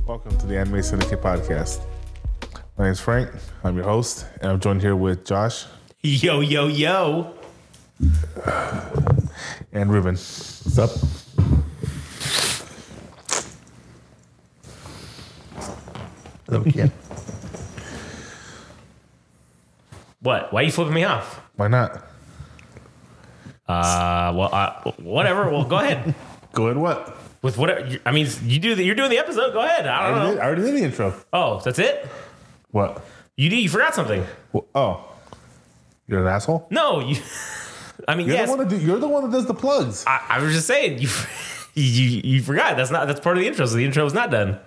Welcome to the Anime Syndicate podcast. My name is Frank. I'm your host, and I'm joined here with Josh. Yo, yo, yo. And Ruben. What's up? Hello, kid. What? Why are you flipping me off? Why not? Whatever. Well, go ahead. Go ahead, what? With whatever. I mean, you're doing the episode. Go ahead. I don't know. I already did the intro. Oh, that's it? What? You forgot something. Well, oh. You're an asshole? No, you. I mean, You're, yes. you're the one that does the plugs. I was just saying you forgot. That's part of the intro. So the intro was not done.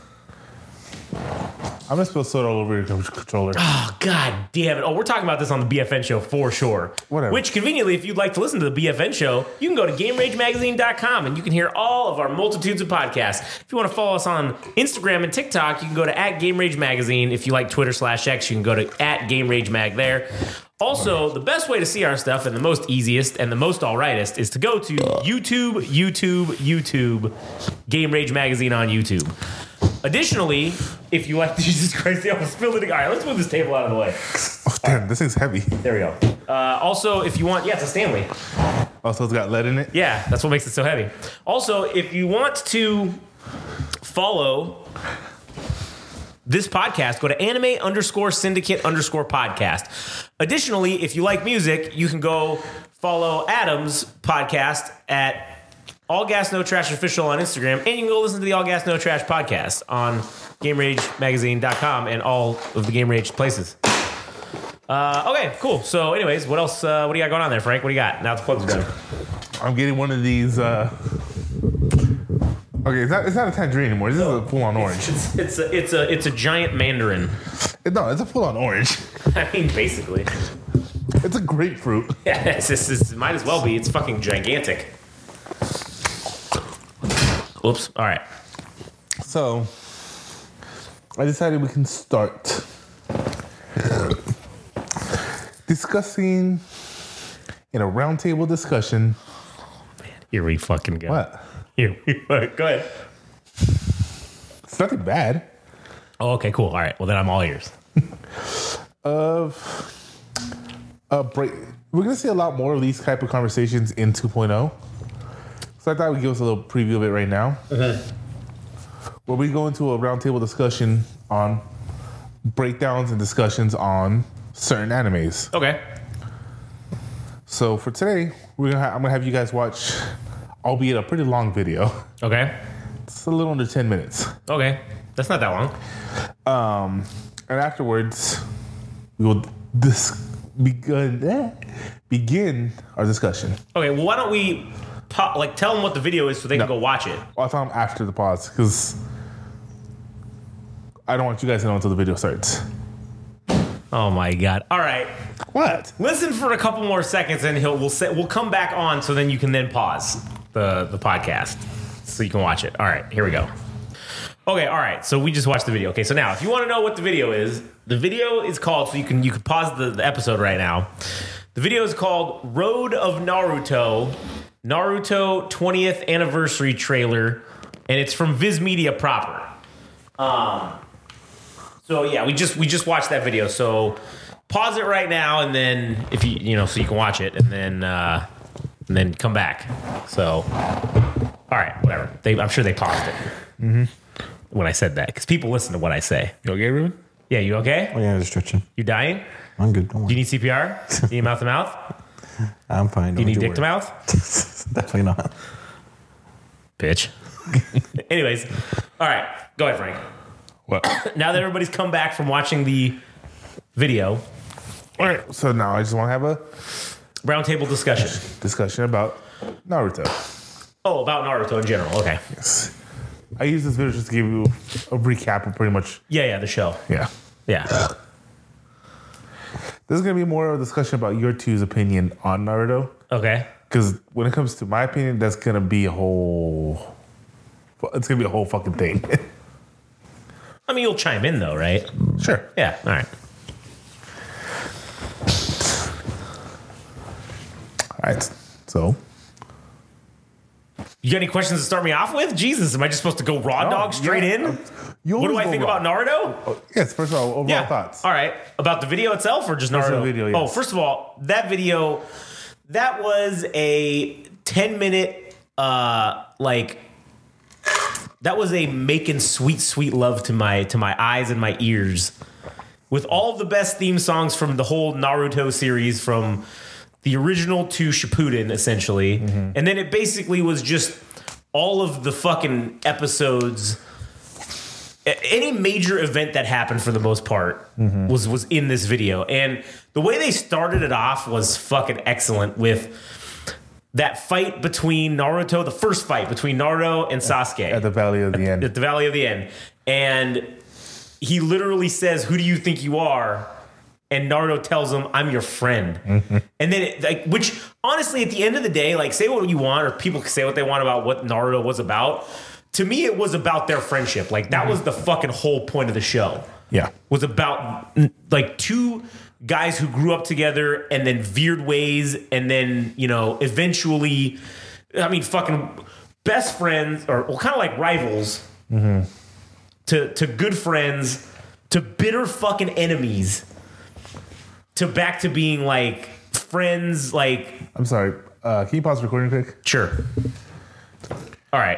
I'm going to spill soda all over your controller. Oh, God damn it. Oh, we're talking about this on the BFN show for sure. Whatever. Which, conveniently, if you'd like to listen to the BFN show, you can go to GameRageMagazine.com and you can hear all of our multitudes of podcasts. If you want to follow us on Instagram and TikTok, you can go to @GameRageMagazine. If you like Twitter/X, you can go to @GameRageMag there. Also, the best way to see our stuff and the most easiest and the most alrightest is to go to YouTube, Game Rage Magazine on YouTube. Additionally, if you like, Jesus Christ, they almost spilled it. All right, let's move this table out of the way. Oh, damn, this thing's heavy. There we go. Also, if you want, it's a Stanley. Also, it's got lead in it? Yeah, that's what makes it so heavy. Also, if you want to follow this podcast, go to anime_syndicate_podcast. Additionally, if you like music, you can go follow Adam's podcast at All Gas No Trash Official on Instagram, and you can go listen to the All Gas No Trash podcast on GameRageMagazine.com and all of the Game Rage places. Okay, cool. So anyways, what else? What do you got going on there, Frank? What do you got? Now the plugs are done. I'm getting one of these. Okay, it's not a tangerine anymore. This is a full-on orange. It's a giant mandarin. No, it's a full-on orange. I mean, basically. It's a grapefruit. Yeah, it might as well be. It's fucking gigantic. Whoops. All right. So, I decided we can start discussing in a roundtable discussion. Here we fucking go. What? Here we go ahead. It's nothing bad. Oh, okay, cool. All right. Well, then I'm all ears. Break. We're gonna see a lot more of these type of conversations in 2.0. So I thought we'd give us a little preview of it right now. Where we go into a roundtable discussion on breakdowns and discussions on certain animes. Okay. So for today, I'm gonna have you guys watch, albeit a pretty long video. Okay. It's a little under 10 minutes. Okay. That's not that long. And afterwards, we will begin our discussion. Okay. Well, why don't we tell them what the video is so they can go watch it? I'll tell them after the pause because I don't want you guys to know until the video starts. Oh my God. All right. What? Listen for a couple more seconds and we'll come back on so then you can then pause the podcast so you can watch it. All right, here we go. Okay, all right. So we just watched the video. Okay, so now if you want to know what the video is called, so you can pause the episode right now. The video is called Road of Naruto 20th anniversary trailer, and it's from Viz Media proper. So yeah, we just watched that video. So pause it right now, and then if so you can watch it, and then come back. So all right, whatever. I'm sure they paused it when I said that because people listen to what I say. You okay, Ruben? Yeah, you okay? Oh, yeah, just stretching. You dying? I'm good. Do you need CPR? Do you need mouth to mouth? I'm fine. Do you need dick to mouth? Definitely not. Bitch. Anyways, all right. Go ahead, Frank. What? Now that everybody's come back from watching the video, All right. So now I just want to have a roundtable discussion about Naruto. Oh, about Naruto in general. Okay. Yes. I use this video just to give you a recap of pretty much. Yeah, the show. Yeah. Yeah. This is going to be more of a discussion about your two's opinion on Naruto. Okay. Because when it comes to my opinion, that's going to be it's going to be a whole fucking thing. I mean, you'll chime in though, right? Sure. Yeah. All right. All right. So You got any questions to start me off with? Jesus, am I just supposed to go raw dog straight in? What do I think about Naruto? Oh, yes, first of all, overall thoughts. All right. About the video itself or just Naruto? The video, yes. Oh, first of all, that video, that was a 10-minute, that was a making sweet, sweet love to my eyes and my ears. With all the best theme songs from the whole Naruto series, from the original to Shippuden, essentially. Mm-hmm. And then it basically was just all of the fucking episodes. Any major event that happened for the most part was in this video. And the way they started it off was fucking excellent with that fight between Naruto, the first fight between Naruto and Sasuke. At the Valley of the End. At the Valley of the End. And he literally says, "Who do you think you are?" And Naruto tells him, "I'm your friend." Mm-hmm. And then, which honestly, at the end of the day, say what you want, or people can say what they want about what Naruto was about. To me, it was about their friendship. That was the fucking whole point of the show. Yeah. Was about, two guys who grew up together and then veered ways and then, eventually, fucking best friends, or kind of like rivals, to good friends, to bitter fucking enemies, to back to being friends. I'm sorry. Can you pause recording quick? Sure. All right.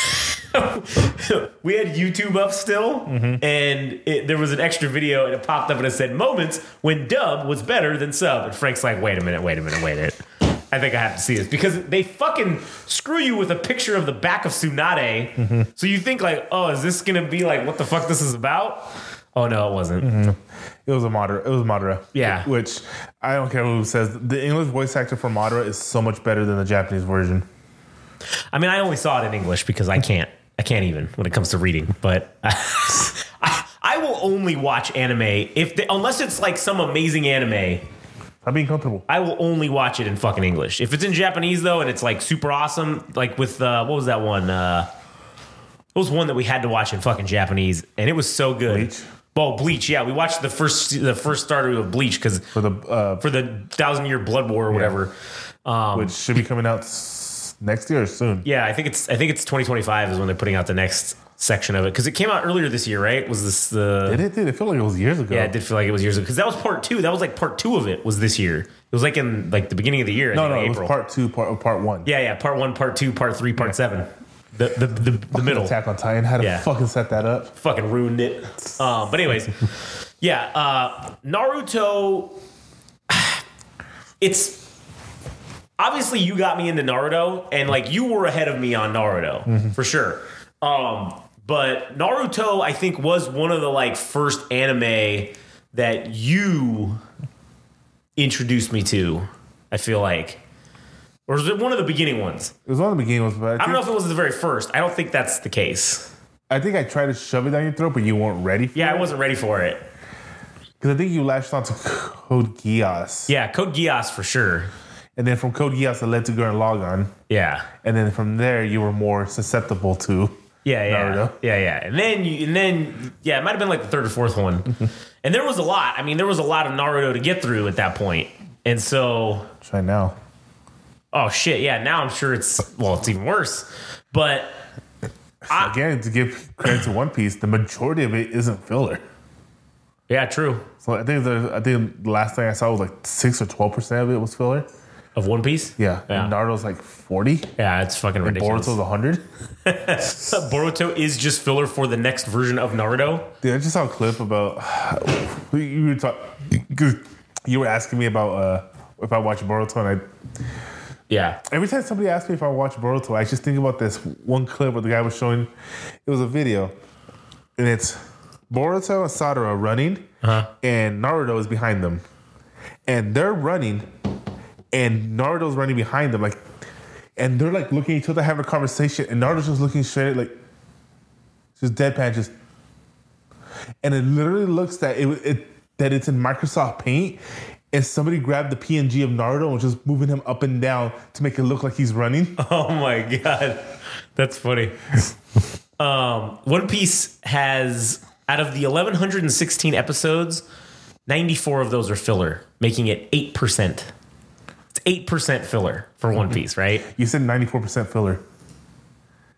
We had YouTube up still, and there was an extra video, and it popped up and it said moments when dub was better than sub. And Frank's like, wait a minute. I think I have to see this, because they fucking screw you with a picture of the back of Tsunade. So you think is this going to be what the fuck this is about? Oh, no, it wasn't. It was Madara. Yeah. Which, I don't care who says, the English voice actor for Madara is so much better than the Japanese version. I only saw it in English because I can't even when it comes to reading. But I will only watch anime unless it's some amazing anime. I'm being comfortable. I will only watch it in fucking English. If it's in Japanese though, and it's super awesome, with what was that one? It was one that we had to watch in fucking Japanese, and it was so good. Bleach. Oh, Bleach. Yeah, we watched the first starter of Bleach because for the 1,000-year Blood War or whatever, which should be coming out next year or soon. Yeah, I think it's 2025 is when they're putting out the next section of it, because it came out earlier this year, right? Was this the? Did it? It felt like it was years ago. Yeah, it did feel like it was years ago, because that was part 2. That was part 2 of it was this year. It was in the beginning of the year. No, it April. was part 2, part 1. Yeah, part 1, part 2, part 3, part 7. The middle. Attack on Titan had to fucking set that up. Fucking ruined it. But anyways, Naruto. It's. Obviously, you got me into Naruto, and you were ahead of me on Naruto for sure. But Naruto, I think, was one of the first anime that you introduced me to. I feel like, or was it one of the beginning ones? It was one of the beginning ones, but I don't know if it was the very first. I don't think that's the case. I think I tried to shove it down your throat, but you weren't ready for it. Yeah, I wasn't ready for it. Because I think you latched onto Code Geass. Yeah, Code Geass for sure. And then from Code Geass, it led to Gurren Lagann. Yeah. And then from there, you were more susceptible to Naruto. Yeah. And then it might have been the third or fourth one. And there was a lot. There was a lot of Naruto to get through at that point. And so. Try now. Oh, shit. Yeah, now I'm sure it's even worse. But. Again, to give credit to One Piece, the majority of it isn't filler. Yeah, true. So I think the last thing I saw was 6 or 12% of it was filler. Of One Piece? Yeah. And Naruto's 40. Yeah, it's fucking ridiculous. Boruto's 100. Boruto is just filler for the next version of Naruto. Dude, I just saw a clip about you were asking me about if I watch Boruto, and every time somebody asks me if I watch Boruto, I just think about this one clip where the guy was showing. It was a video, and it's Boruto and Sadara running, and Naruto is behind them, and they're running. And Naruto's running behind them, and they're looking at each other, having a conversation, and Naruto's just looking straight, just deadpan, and it literally looks that that it's in Microsoft Paint, and somebody grabbed the PNG of Naruto and was just moving him up and down to make it look like he's running. Oh my god, that's funny. One Piece has, out of the 1,116 episodes, 94 of those are filler, making it 8%. 8% filler for One Piece, right? You said 94% filler.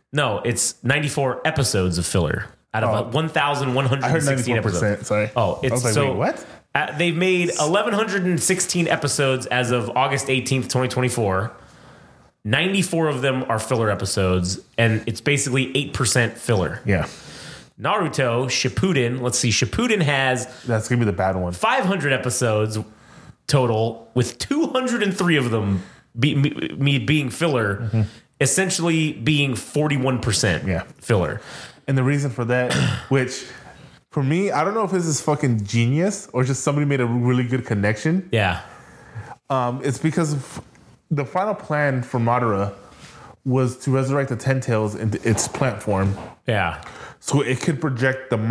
No, it's 94 episodes of filler out of 1,116 episodes. Sorry. Oh, it's I was like, so wait, what? They've made 1,116 episodes as of August 18th, 2024. 94 of them are filler episodes, and it's basically 8% filler. Yeah. Naruto Shippuden, let's see, Shippuden has That's going to be the bad one. 500 episodes total, with 203 of them being filler, essentially being 41% filler. And the reason for that, which for me, I don't know if this is fucking genius or just somebody made a really good connection. Yeah. It's because of the final plan for Madara was to resurrect the Ten Tails into its plant form. Yeah. So it could project the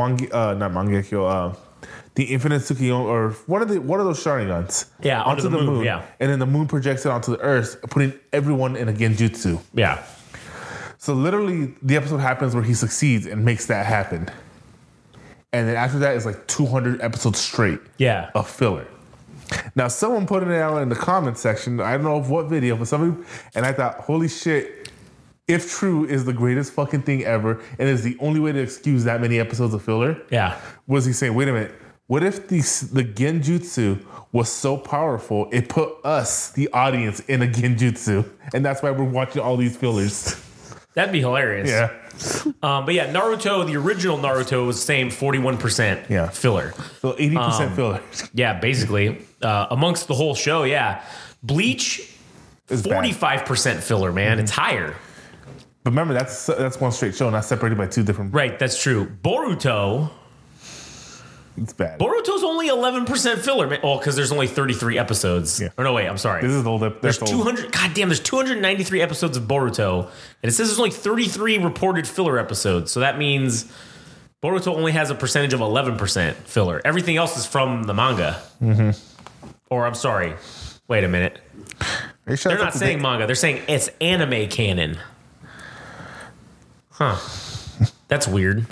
the Infinite Tsukiyomi, or one of those Sharingans. Yeah, onto the moon. Yeah. And then the moon projects it onto the earth, putting everyone in a Genjutsu. Yeah. So literally, the episode happens where he succeeds and makes that happen. And then after that is like 200 episodes straight of filler. Now, someone put it out in the comment section. I don't know of what video, but somebody, and I thought, holy shit, if true is the greatest fucking thing ever, and is the only way to excuse that many episodes of filler. Yeah. Was he saying, wait a minute, what if the Genjutsu was so powerful, it put us, the audience, in a Genjutsu, and that's why we're watching all these fillers? That'd be hilarious. Yeah. But yeah, Naruto, the original Naruto was the same 41% filler. So 80% filler. Yeah, basically. Amongst the whole show, yeah. Bleach, 45% filler, man. It's higher. But remember, that's one straight show, not separated by two different... Right, that's true. Boruto... It's bad. Boruto's only 11% filler, man. Oh, because there's only 33 episodes. Yeah. Or no, wait, I'm sorry. This is old. There's 200. God damn, there's 293 episodes of Boruto, and it says there's only 33 reported filler episodes. So that means Boruto only has a percentage of 11% filler. Everything else is from the manga. Mm-hmm. Or I'm sorry. Wait a minute. They're not saying manga. They're saying it's anime canon. Huh. That's weird.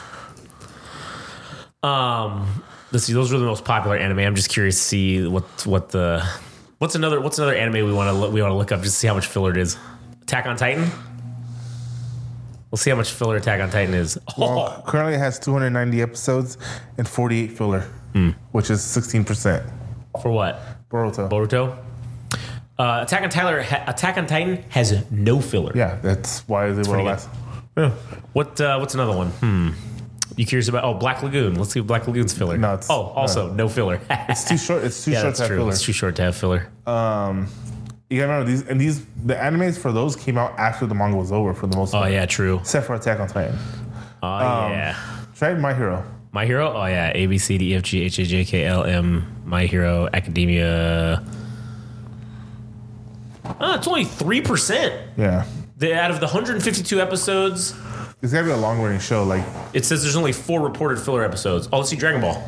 Let's see. Those were the most popular anime. I'm just curious to see what's another anime we want to look up just to see how much filler it is. Attack on Titan. We'll see how much filler Attack on Titan is. Well, currently it has 290 episodes and 48 filler, which is 16%. For what? Boruto. Attack on Titan has no filler. Yeah, that's why they were last. Yeah. What's another one? You curious about? Black Lagoon. Let's see if Black Lagoon's filler. No, no filler. It's too short. It's too short to have filler. It's too short to have filler. You gotta remember the animes for those came out after the manga was over for the most part. Oh yeah, true. Except for Attack on Titan. Oh yeah. Try My Hero. My Hero? Oh yeah. A B C D E F G H I J K L M. My Hero Academia. It's only 3%. Yeah. Out of the 152 episodes. It's gotta be a long running show. Like it says there's only 4 reported filler episodes. Oh, let's see Dragon Ball.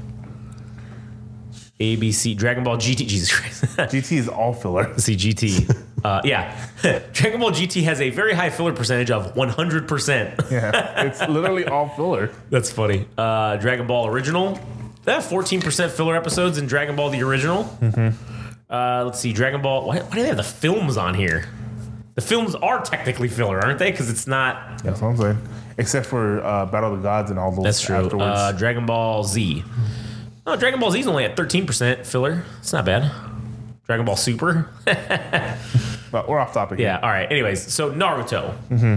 ABC Dragon Ball GT. Jesus Christ. GT is all filler. Let's see GT. Yeah. Dragon Ball GT has a very high filler percentage of 100%. Yeah. It's literally all filler. That's funny. Dragon Ball Original. They have 14% filler episodes in Dragon Ball the original. Mm-hmm. Let's see Dragon Ball. Why do they have the films on here? The films are technically filler, aren't they? Because it's not... That's what I'm saying. Except for Battle of the Gods and all those. That's true. Afterwards. Dragon Ball Z. Oh, Dragon Ball Z is only at 13% filler. It's not bad. Dragon Ball Super. But we're off topic. Yeah, all right. Anyways, so Naruto. Mm-hmm.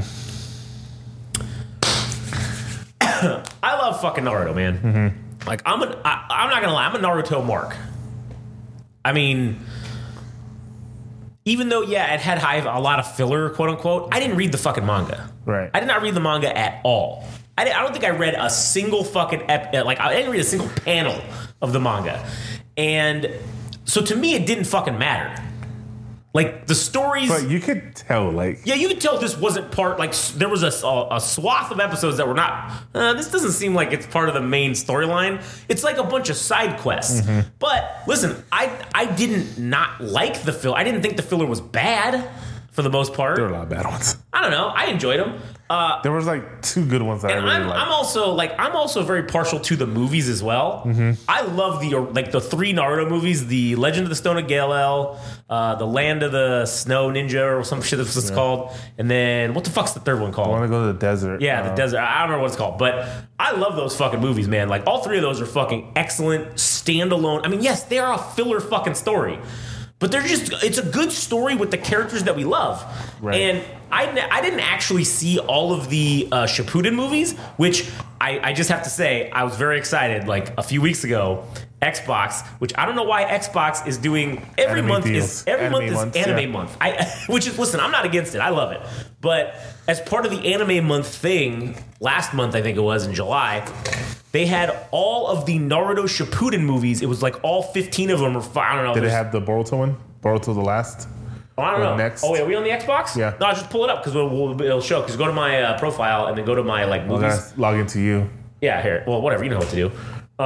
I love fucking Naruto, man. Mm-hmm. Like, I'm not going to lie. I'm a Naruto mark. I mean... Even though, yeah, it had a lot of filler, quote unquote, I didn't read the fucking manga. Right. I did not read the manga at all. I don't think I read a single fucking I didn't read a single panel of the manga, and so to me, it didn't fucking matter. Like the stories, but you could tell, like, yeah, you could tell this wasn't part. Like there was a swath of episodes that were not. This doesn't seem like it's part of the main storyline. It's like a bunch of side quests. Mm-hmm. But listen, I didn't not like the filler. I didn't think the filler was bad. for the most part. There were a lot of bad ones. I don't know. I enjoyed them. There was like 2 good ones that I really liked. I'm also very partial to the movies as well. I love the 3 Naruto movies: the Legend of the Stone of Galel, the Land of the Snow Ninja, or some shit that's it's called, and then what the fuck's the third one called? I want to go to the desert. Yeah, the desert. I don't remember what it's called, but I love those fucking movies, man. Like all 3 of those are fucking excellent standalone. I mean, yes, they are a filler fucking story. But it's a good story with the characters that we love. Right. And I didn't actually see all of the Shippuden movies, which I just have to say, I was very excited. Like a few weeks ago, Xbox, which I don't know why Xbox is doing every Anime month deals. is anime Yeah. month. Which is, listen, I'm not against it. I love it. But as part of the anime month thing, last month I think it was in July, they had all of the Naruto Shippuden movies. It was like all 15 of them. Or I don't know. Did it have the Boruto one? Boruto the last? Oh, I don't know. next? Oh, yeah, are we on the Xbox? Yeah. No, just pull it up because it'll show. Because go to my profile and then go to my I'm movies. gonna log into you. Yeah, here. Well, whatever. You know what to do.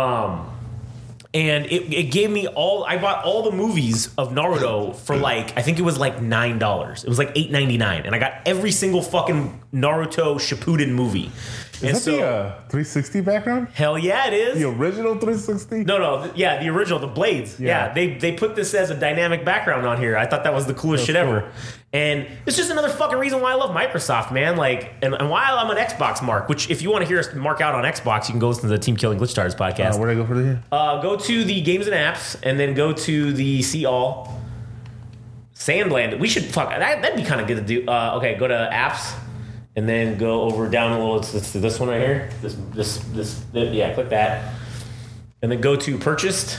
And it gave me I bought all the movies of Naruto for like, I think it was like $9. It was like $8.99. And I got every single fucking Naruto Shippuden movie. Is that the 360 background? Hell yeah, it is. The original 360? No, the original, the blades. Yeah, they put this as a dynamic background on here. I thought that was the coolest shit ever. And it's just another fucking reason why I love Microsoft, man. Like, and why I'm an Xbox mark, which if you want to hear us mark out on Xbox, you can go listen to the Team Killing Glitch Stars podcast. Where'd I go for the here? Go to the games and apps, and then go to the see all. Sandland. We should, that'd be kind of good to do. Okay, go to apps. And then go over down a little. It's this one right here. This. Yeah, click that. And then go to purchased.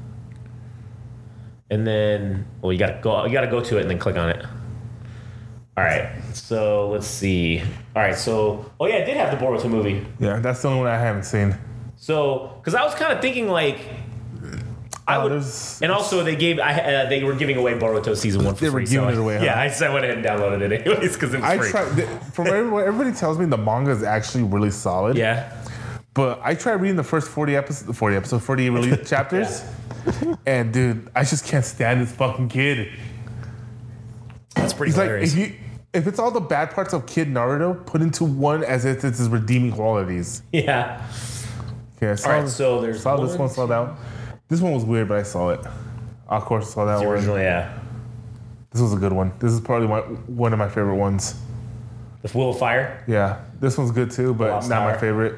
And then, well, you gotta go to it and then click on it. All right. So let's see. All right. So, oh yeah, it did have the Boruto movie. Yeah, that's the only one I haven't seen. So, because I was kind of thinking like, and also they were giving away Boruto season 1 for free. They were giving it away. Huh? Yeah, I went ahead and downloaded it anyways because it was free. From everybody tells me the manga is actually really solid. Yeah. But I tried reading the first 40 release chapters. And dude, I just can't stand this fucking kid. That's pretty hilarious. Like, if it's all the bad parts of Kid Naruto put into one as if it's his redeeming qualities. Yeah. Okay, I saw there's this one, saw that one. This one was weird, but I saw it. Of course, I saw that one. Original, yeah. This was a good one. This is probably one of my favorite ones. The Wheel of Fire? Yeah. This one's good too, but Lost not Tower. my favorite.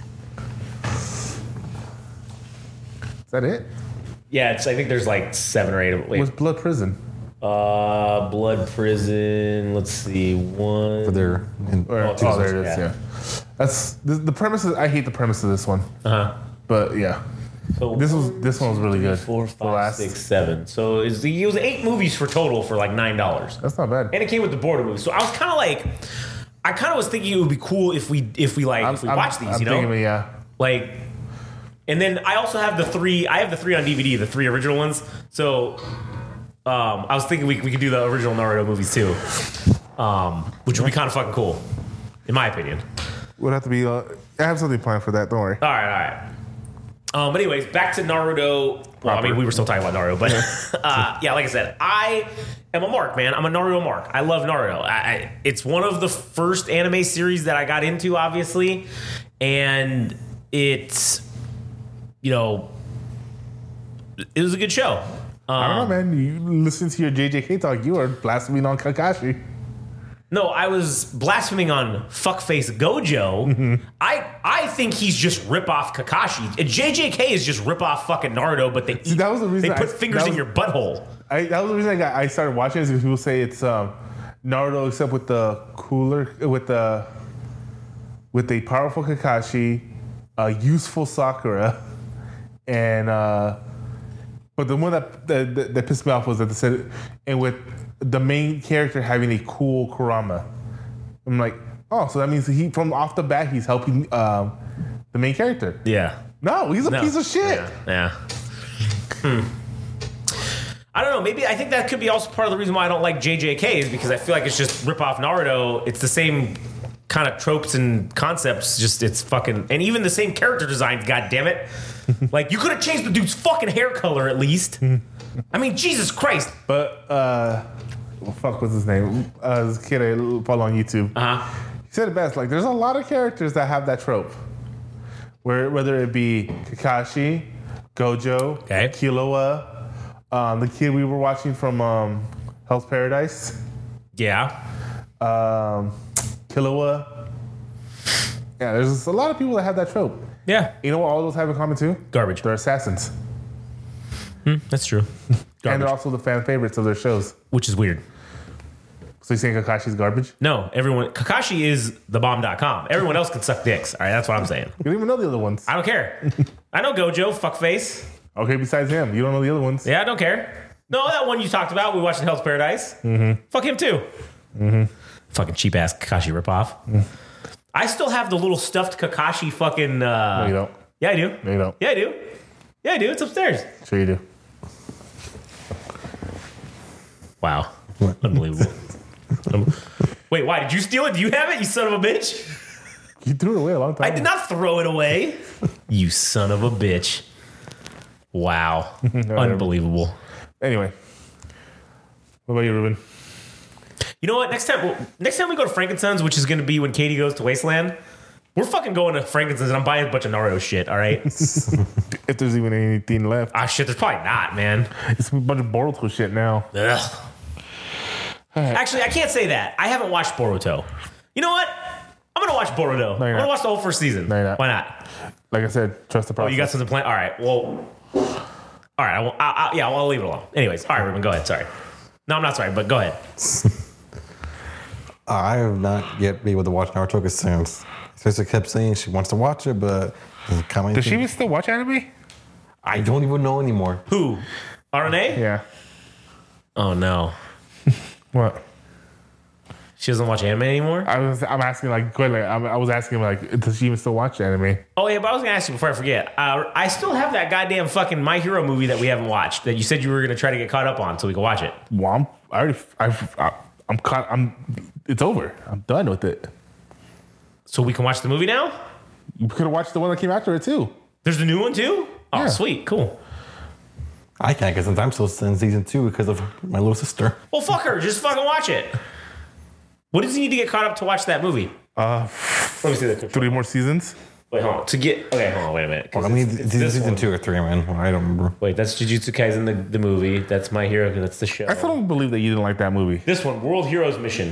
Is that it? Yeah, I think there's like 7 or 8 of them. What's Blood Prison? Blood Prison. Let's see. One. For their There it is, yeah. That's the premise. I hate the premise of this one. But yeah. So This one was really good. 4, The 5, last- 6, 7. So it was 8 movies for total for like $9. That's not bad. And it came with the border movie. So I was kind of like, was thinking it would be cool if we watch these, you know? Thinking, yeah. Like, and then I also have the 3. I have the 3 on DVD, the 3 original ones. So I was thinking we could do the original Naruto movies too, which would be kind of fucking cool, in my opinion. Would have to be. I have something planned for that. Don't worry. All right. But anyways, back to Naruto. Well, I mean, we were still talking about Naruto, but yeah, like I said, I am a mark, man. I'm a Naruto mark. I love Naruto. It's one of the first anime series that I got into, obviously, and it's, it was a good show. I don't know, man. You listen to your JJK talk. You are blaspheming on Kakashi. No, I was blaspheming on fuckface Gojo. I think he's just rip off Kakashi. JJK is just rip off fucking Naruto, but they that was the reason they put fingers in your butthole. That was the reason I started watching it, because people say it's Naruto except with the with a powerful Kakashi, a useful Sakura, and but the one that pissed me off was that they said, and with the main character having a cool Kurama. I'm like, oh, so that means from off the bat he's helping the main character. Yeah. No, he's a piece of shit. Yeah. I don't know. Maybe I think that could be also part of the reason why I don't like JJK is because I feel like it's just rip off Naruto. It's the same kind of tropes and concepts. Just it's fucking, and even the same character designs. God damn it! Like you could have changed the dude's fucking hair color at least. I mean, Jesus Christ. But fuck, what's his name? This kid I follow on YouTube. He said it best. Like, there's a lot of characters that have that trope, whether it be Kakashi, Gojo, Okay. Killua, the kid we were watching from Hell's Paradise, Yeah. Killua. Yeah, there's a lot of people that have that trope. Yeah. You know what all those have in common too? Garbage. They're assassins. That's true. And Garbage. they're also the fan favorites of their shows. Which is weird. So you saying Kakashi's garbage? No, Kakashi is the bomb.com. Everyone else can suck dicks. All right, that's what I'm saying. You don't even know the other ones. I don't care. I know Gojo, fuckface. Okay, besides him, you don't know the other ones. Yeah, I don't care. No, that one you talked about, we watched in Hell's Paradise. Fuck him too. Fucking cheap ass Kakashi ripoff. I still have the little stuffed Kakashi fucking. No, you don't. Yeah, I do. No, you don't. Yeah, I do. Yeah, I do. It's upstairs. Sure you do. Wow. Unbelievable. Wait, why? Did you steal it? Do you have it, you son of a bitch? You threw it away a long time I did not throw it away. You son of a bitch. Wow. Unbelievable. Anyway. What about you, Ruben? You know what? Next time we go to Frankenstein's, which is going to be when Katie goes to Wasteland, we're fucking going to Frankenstein's and I'm buying a bunch of Naruto shit, all right? If there's even anything left. Ah, shit, there's probably not, man. It's a bunch of Boruto shit now. Ugh. Actually, I can't say that. I haven't watched Boruto. You know what? I'm going to watch Boruto. I'm going to watch the whole first season. No, you're not. Why not? Like I said, trust the Oh, process. you got something planned? All right, well... All right, I'll leave it alone. Anyways, all right, Ruben, go ahead. Sorry. No, I'm not sorry, but go ahead. I have not yet been able to watch Naruto because sister kept saying she wants to watch it, but doesn't come Does she anything. even still watch anime? I don't even know anymore. Who? RNA? Yeah. Oh, no. What? She doesn't watch anime anymore? I'm asking like, go ahead, like I was asking like, does she even still watch anime? Oh, yeah, but I was going to ask you before I forget. I still have that goddamn fucking My Hero movie that we haven't watched that you said you were going to try to get caught up on so we can watch it. Well, I'm caught. It's over. I'm done with it. So we can watch the movie now? You could have watched the one that came after it too. There's a new one too? Oh, Yeah. sweet. Cool. I can't because I'm still in season 2 because of my little sister. Well, fuck her. Just fucking watch it. What does he need to get caught up to watch that movie? Let me see the control. 3 more seasons. Wait, hold on. Okay, hold on. Wait a minute. 'Cause I mean, it's it's this season one. 2 or 3, man. I don't remember. Wait, that's Jujutsu Kaisen, the movie. That's My Hero, that's the show. I still don't believe that you didn't like that movie. This one, World Heroes Mission.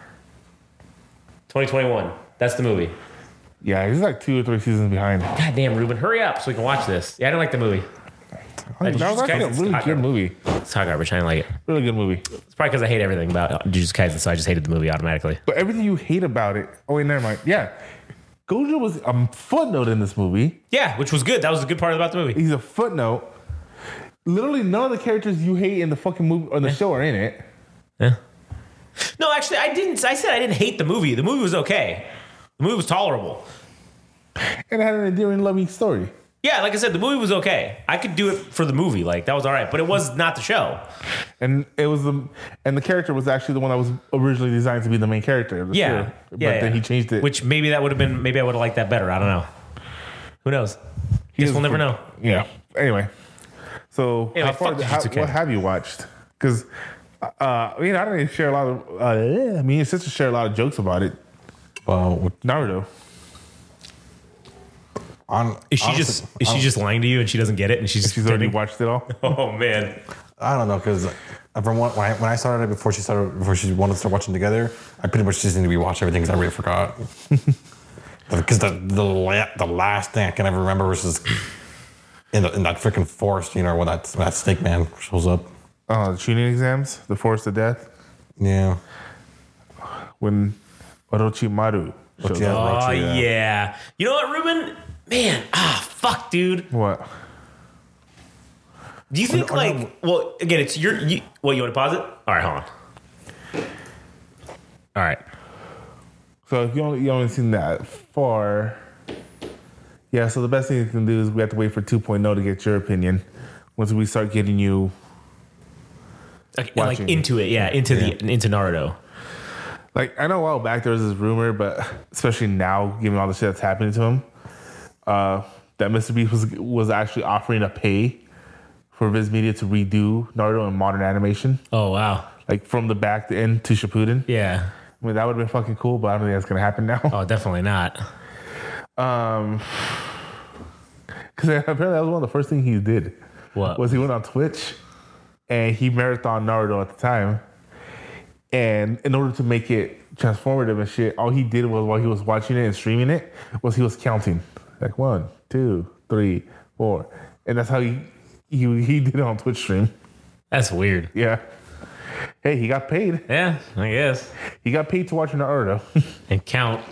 2021. That's the movie. Yeah, he's like 2 or 3 seasons behind. God damn, Ruben, hurry up so we can watch this. Yeah, I didn't like the movie. That was actually a Kaisen's really hot good garbage. movie. It's hot garbage. I didn't like it. Really good movie. It's probably because I hate everything about Jujutsu Kaisen, so I just hated the movie automatically. But everything you hate about it. Oh wait, never mind. Yeah, Gojo was a footnote in this movie. Yeah, which was good. That was the good part about the movie. He's a footnote. Literally, none of the characters you hate in the fucking movie or the show are in it. Yeah. No, actually, I didn't. I said I didn't hate the movie. The movie was okay. The movie was tolerable. And it had an endearing, loving story. Yeah, like I said, the movie was okay. I could do it for the movie. Like, that was all right. But it was not the show. And it was the character was actually the one that was originally designed to be the main character. Of the Yeah. show. But Yeah, then yeah. he changed it. Which maybe that would have been, maybe I would have liked that better. I don't know. Who knows? Guess is we'll never know. Yeah. Anyway, so Anyway, how far, fuck Jujutsu Kaisen. what have you watched? Because I didn't share a lot of. Me and sister share a lot of jokes about it. Well, Naruto. Is she just lying to you and she doesn't get it and she's She's already pretending? watched it all. Oh man. I don't know because when I started it before she wanted to start watching together, I pretty much just need to rewatch everything because I already forgot. Because the last thing I can ever remember was just in that freaking forest, when that snake man shows up. The tuning exams, the Forest of Death, Yeah. when Orochimaru shows Yeah. up. Oh yeah. You know what, Ruben? Man, fuck, dude. What? Do you think well, again, it's you want to pause it? All right, hold on. All right. So if you only seen that far, yeah. So the best thing you can do is we have to wait for 2.0 to get your opinion. Once we start getting you, Like Watching. into it, yeah, into Naruto. like I know a while back there was this rumor, but especially now, given all the shit that's happening to him, that Mr. Beast was actually offering to pay for Viz Media to redo Naruto in modern animation. Oh wow. like from the back to end to Shippuden. Yeah. I mean, that would have been fucking cool, but I don't think that's gonna happen now. Oh, definitely not. Because apparently that was one of the first things he did. What? Was he went on Twitch and he marathon Naruto at the time. And in order to make it transformative and shit, all he did was while he was watching it and streaming it was he was counting like 1, 2, 3, 4, and that's how he did it on Twitch stream. That's weird. Yeah. Hey, he got paid. Yeah, I guess. He got paid to watch Naruto. And count.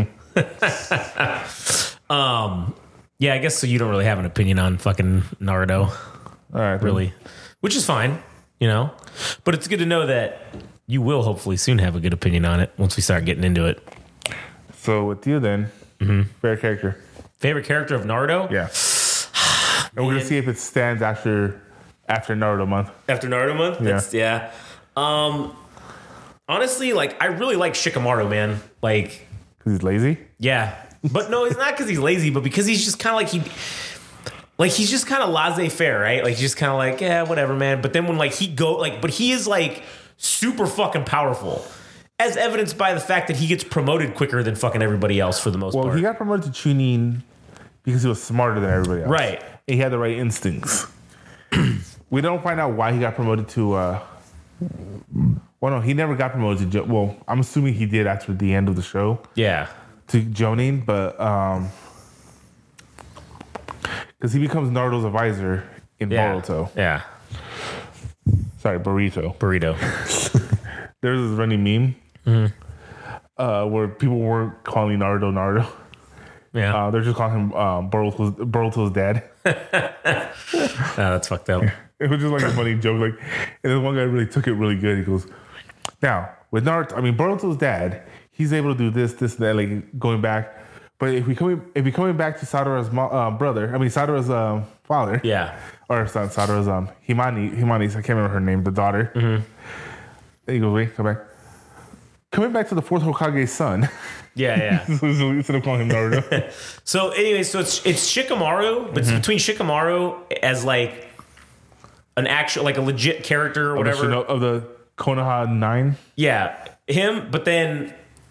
Yeah, I guess so. You don't really have an opinion on fucking Naruto, All right, really, which is fine, you know. But it's good to know that you will hopefully soon have a good opinion on it once we start getting into it. So with you then, favorite character. Favorite character of Naruto? Yeah. And we're gonna see if it stands after Naruto month. After Naruto month? Yeah. Honestly, like I really like Shikamaru, man. Like, Because he's lazy. yeah. But no, it's not because he's lazy, but because he's just kind of he's just kind of laissez-faire, right? Like, he's just kind of like, yeah, whatever, man. But then when but he is like super fucking powerful, as evidenced by the fact that he gets promoted quicker than fucking everybody else for the most part. Well, he got promoted to Chunin because he was smarter than everybody else. Right. And he had the right instincts. We don't find out why he got promoted to. Well, no, he never got promoted to. Well, I'm assuming he did after the end of the show. Yeah. To Jonin, but because he becomes Naruto's advisor in Boruto. Yeah. Sorry, Burrito. There's this running meme where people weren't calling Naruto. Yeah. They're just calling him Boruto's dad. That's fucked up. It was just like a funny joke. Like, and then one guy really took it really good. He goes, "Now with Naruto, I mean Boruto's dad, he's able to do this, and that, like going back. But if we coming back to Sadara's Sadara's father, Yeah. or son, Sadara's Himani's, I can't remember her name, the daughter. And he goes, wait, come back. Coming back to the fourth Hokage's son. Yeah. So instead of calling him Naruto. So anyway, so it's Shikamaru, but it's between Shikamaru as like an actual, like a legit character or whatever. Of the Konoha 9. Yeah, him, but then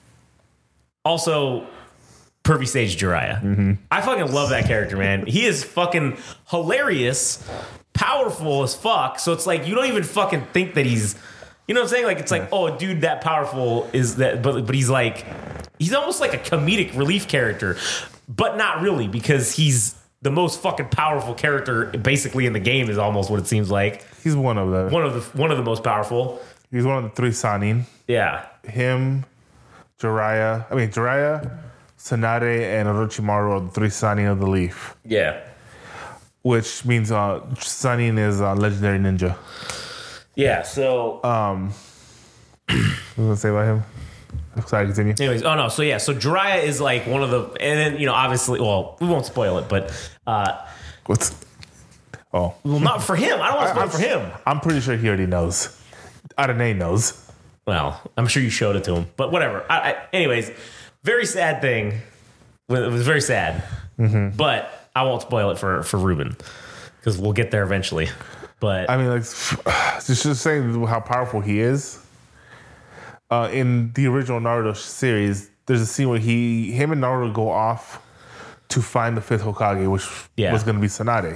also Pervy Sage Jiraiya. I fucking love that character, man. He is fucking hilarious, powerful as fuck. So it's like you don't even fucking think that he's, you know what I'm saying? Like it's like, oh, dude, that powerful is that, but he's like, he's almost like a comedic relief character, but not really because he's the most fucking powerful character basically in the game is almost what it seems like. He's one of the most powerful. He's one of the 3 Sannin. Yeah. Him, Jiraiya, Tsunade, and Orochimaru are the 3 Sannin of the Leaf. Yeah. Which means Sannin is legendary ninja. Yeah, so What was I gonna say about him? Sorry, continue. anyways, so Jiraiya is like one of the, and then, obviously, well, we won't spoil it, but What's? Oh, well, not for him. I don't want to spoil it for him. I'm pretty sure he already knows. Arane knows. Well, I'm sure you showed it to him, but whatever. Anyways, very sad thing. It was very sad, but I won't spoil it for Ruben because we'll get there eventually. But I mean, like, just saying how powerful he is. In the original Naruto series, there's a scene where him and Naruto go off to find the 5th Hokage, which was going to be Tsunade.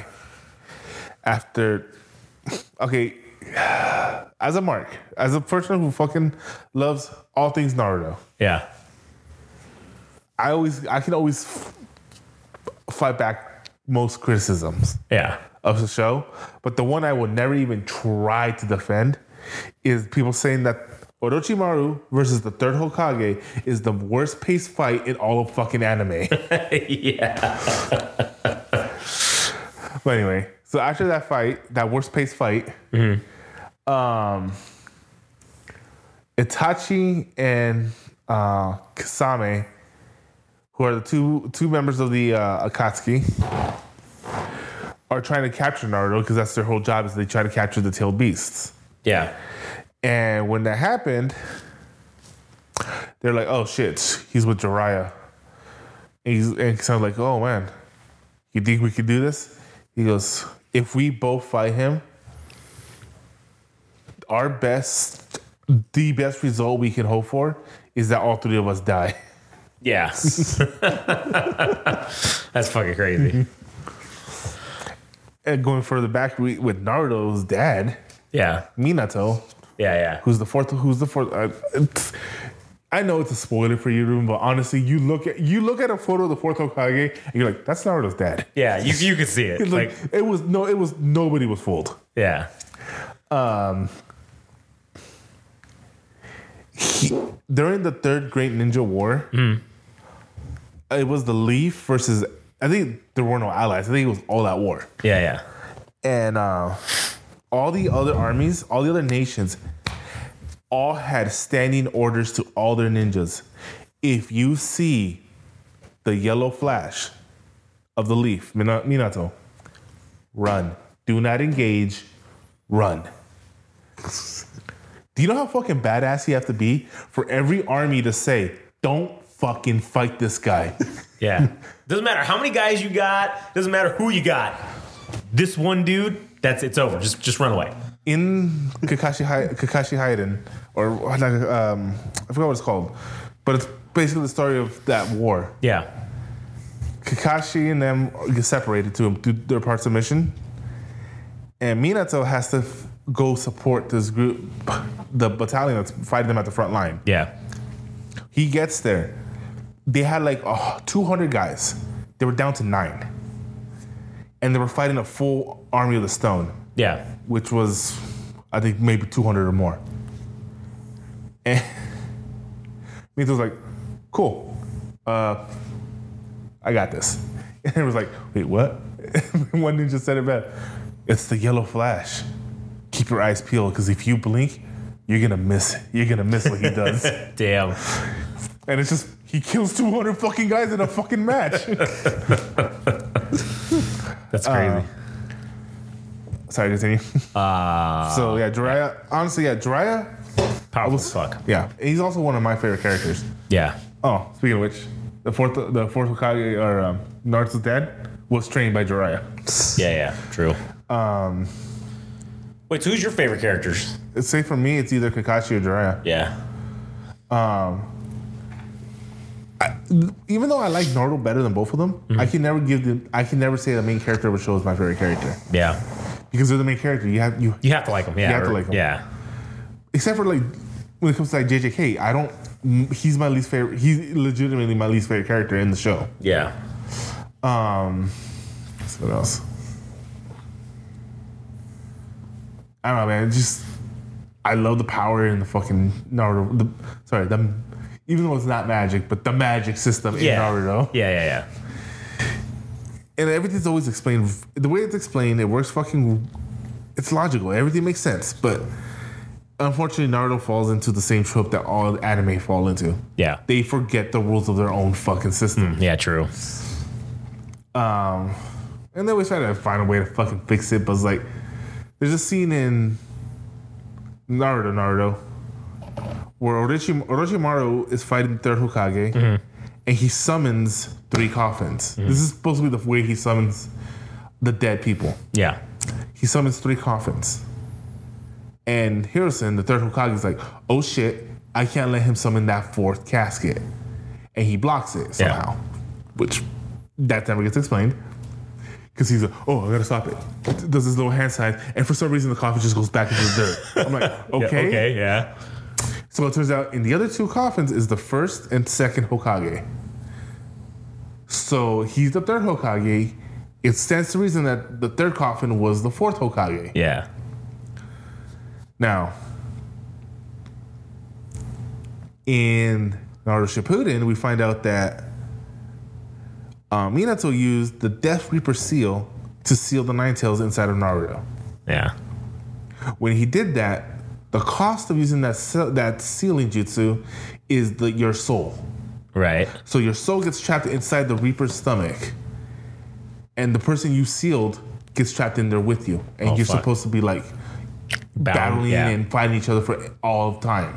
As a person who fucking loves all things Naruto, yeah, I can always fight back most criticisms of the show, but the one I would never even try to defend is people saying that Orochimaru versus the 3rd Hokage is the worst paced fight in all of fucking anime. yeah. But anyway, so after that fight, that worst paced fight, Itachi and Kasame, who are the two members of the Akatsuki, are trying to capture Naruto because that's their whole job is they try to capture the tailed beasts. Yeah. And when that happened, they're like, oh shit, he's with Jiraiya. And sounds like, oh man, you think we could do this? He goes, if we both fight him, our best the best result we can hope for is that all three of us die. Yeah. That's fucking crazy. And going further back with Naruto's dad, Yeah. Minato, Yeah. who's the fourth. I know it's a spoiler for you, Ruben, but honestly, you look at a photo of the fourth Hokage, and you're like, "That's Naruto's dad." Yeah. You could see it. Like, it was nobody was fooled. yeah. During the Third Great Ninja War, it was the Leaf versus. I think there were no allies. I think it was all out war, Yeah. and all the other armies, all the other nations, all had standing orders to all their ninjas. If you see the yellow flash of the Leaf, Minato, run. Do not engage. Run. Do you know how fucking badass you have to be for every army to say, "Don't fucking fight this guy"? Yeah. Doesn't matter how many guys you got. Doesn't matter who you got. This one dude, it's over. Just run away. In Kakashi Hayden, or I forgot what it's called, but it's basically the story of that war. Yeah. Kakashi and them get separated to do their parts of the mission, and Minato has to go support this group, the battalion that's fighting them at the front line. Yeah. He gets there. They had like 200 guys. They were down to 9. And they were fighting a full army of the stone. Yeah. Which was, I think, maybe 200 or more. And Mito's like, "Cool. I got this." And it was like, "Wait, what?" One ninja said it bad. "It's the yellow flash. Keep your eyes peeled, because if you blink, you're gonna miss what he does." Damn. And it's just, he kills 200 fucking guys in a fucking match. That's crazy. Sorry, continue. So yeah, Jiraiya. Honestly, yeah, Jiraiya. Powerful as fuck. Yeah, he's also one of my favorite characters. Yeah. Oh, speaking of which, the fourth Hokage, or Naruto's dad, was trained by Jiraiya. Yeah. True. Wait, so who's your favorite characters? Say for me, it's either Kakashi or Jiraiya. Yeah. Even though I like Naruto better than both of them, I can never say the main character of a show is my favorite character, Yeah. because they're the main character. You have to like him. Yeah. You have to like him. Yeah. Except for like when it comes to like JJK, I don't. He's my least favorite. He's legitimately my least favorite character in the show. Yeah. What else? I don't know, man. I love the power in the fucking Naruto. Even though it's not magic, but the magic system in Naruto. Yeah. And everything's always explained. The way it's explained, it works fucking. It's logical. Everything makes sense. But unfortunately, Naruto falls into the same trope that all anime fall into. Yeah. They forget the rules of their own fucking system. Yeah, true. And they always try to find a way to fucking fix it. But it's like, there's a scene in Naruto, where Orochimaru is fighting the third Hokage, and he summons 3 coffins. This is supposed to be the way he summons the dead people. Yeah. He summons 3 coffins. And Hiruzen, the third Hokage, is like, "Oh shit, I can't let him summon that 4th casket." And he blocks it somehow. Which, that never gets explained. Because he's like, "Oh, I gotta stop it." Does his little hand sign, and for some reason the coffin just goes back into the dirt. I'm like, okay. Yeah. So it turns out in the other 2 coffins is the 1st and 2nd Hokage. So he's the 3rd Hokage. It stands to reason that the 3rd coffin was the 4th Hokage. Yeah. Now, in Naruto Shippuden, we find out that Minato used the Death Reaper seal to seal the Nine Tails inside of Naruto. Yeah. When he did that, the cost of using that sealing jutsu is your soul. Right. So your soul gets trapped inside the Reaper's stomach, and the person you sealed gets trapped in there with you, and you're supposed to be like battling and fighting each other for all of time.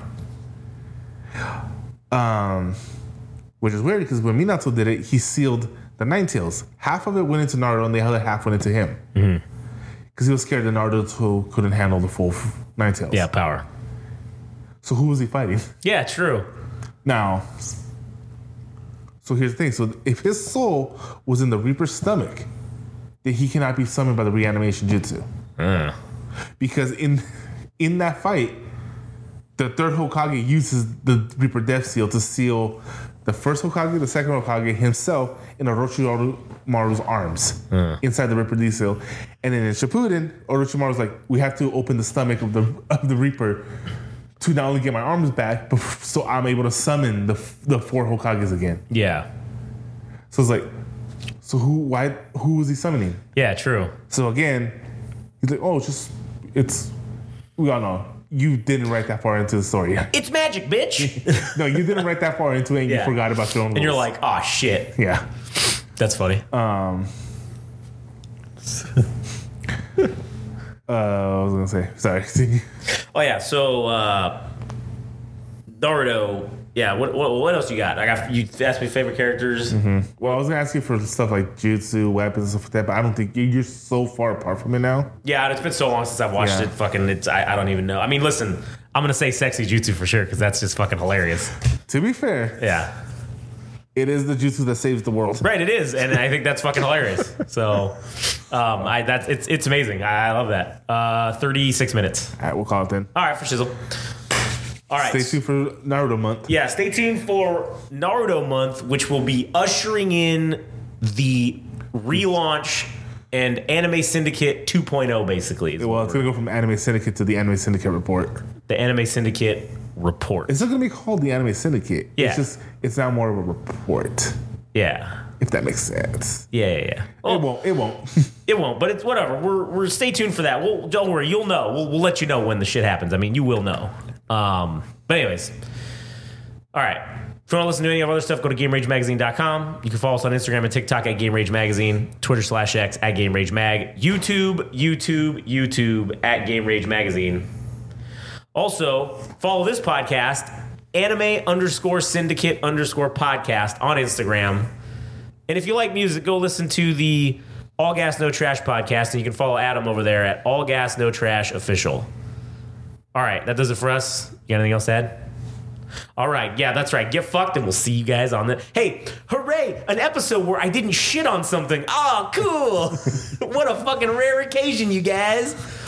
Which is weird, because when Minato did it, he sealed the Nine Tails. Half of it went into Naruto, and the other half went into him. Because he was scared that Naruto couldn't handle the full Nine Tails. Yeah, power. So who was he fighting? Yeah, true. Now, so here's the thing. So if his soul was in the Reaper's stomach, then he cannot be summoned by the reanimation jutsu. Because in that fight, the third Hokage uses the Reaper Death Seal to seal the first Hokage, the second Hokage, himself in Orochimaru's arms inside the Reaper Death Seal. And then in Shippuden, Orochimaru's like, we have to open the stomach of the Reaper to not only get my arms back, but so I'm able to summon the four Hokages again. Yeah. So it's like, so who was he summoning? Yeah, true. So again, he's like, oh, we all know. You didn't write that far into the story. It's magic, bitch. No, you didn't write that far into it and you forgot about your own rules. And you're like, oh, shit. Yeah. That's funny. I was going to say, sorry. Oh, yeah. So, Naruto. Yeah, what else you got? You asked me favorite characters. Well, I was going to ask you for stuff like jutsu, weapons, and stuff like that, but I don't think you're so far apart from it now. Yeah, it's been so long since I've watched it. I don't even know. I mean, listen, I'm going to say sexy jutsu for sure because that's just fucking hilarious. To be fair, yeah, it is the jutsu that saves the world. Right, it is, and I think that's fucking hilarious. So, it's amazing. I love that. 36 minutes. All right, we'll call it then. All right, for shizzle. All right. Stay tuned for Naruto month. Yeah, stay tuned for Naruto month, which will be ushering in the relaunch and Anime Syndicate 2.0, basically. Well, it's going to go from Anime Syndicate to the Anime Syndicate Report. The Anime Syndicate Report. It's not going to be called the Anime Syndicate. Yeah. It's now more of a report. Yeah. If that makes sense. Yeah. Well, it won't. It won't, but it's whatever. We're stay tuned for that. Don't worry, you'll know. We'll let you know when the shit happens. I mean, you will know. But anyways, all right. If you want to listen to any of our other stuff, go to GameRageMagazine.com. You can follow us on Instagram and TikTok at Game Rage Magazine, Twitter/X at Game Rage Mag, YouTube at Game Rage Magazine. Also, follow this podcast, Anime_Syndicate_podcast on Instagram. And if you like music, go listen to the All Gas No Trash podcast, and you can follow Adam over there at All Gas No Trash Official. All right, that does it for us. You got anything else to add? All right, yeah, that's right. Get fucked, and we'll see you guys on the... Hey, hooray! An episode where I didn't shit on something. Oh, cool! What a fucking rare occasion, you guys.